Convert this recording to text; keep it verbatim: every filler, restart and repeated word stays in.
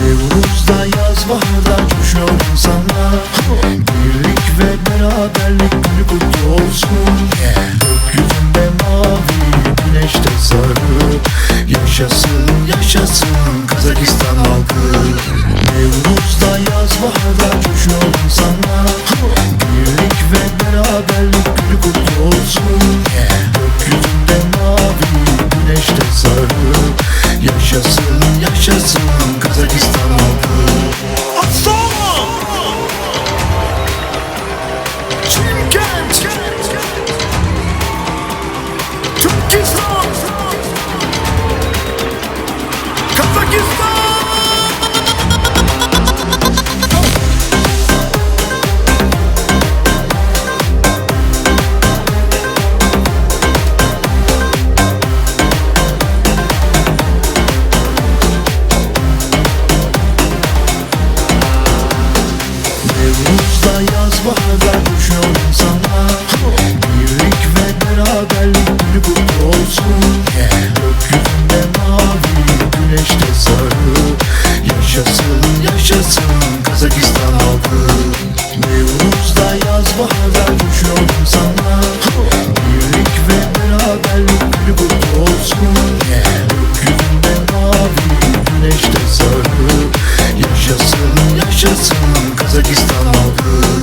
Nevruz'da yaz baharda coşuyor insanlar. Birlik ve beraberlik günü kutlu olsun. Gökyüzünde mavi, güneşte sarı. Yaşasın yaşasın Kazakistan halkı. Nevruz'da yaz baharda coşuyor insanlar. Birlik ve beraberlik günü kutlu olsun. Gökyüzünde mavi, güneşte sarı. Yaşasın yaşasın Kazakistan halkı. Aslan! Çimkent! Türkistan! Kazakistan! Nevruz'da yaz baharda coşuyor insanlar. Birlik ve beraberlik günü kutlu olsun. Gökyüzünde mavi, güneşte sarı. Yaşasın yaşasın Kazakistan halkı. Nevruz'da yaz baharda coşuyor insanlar. Birlik ve beraberlik günü kutlu olsun. Gökyüzünde mavi, güneşte sarı. Yaşasın yaşasın Kazakistan halkı.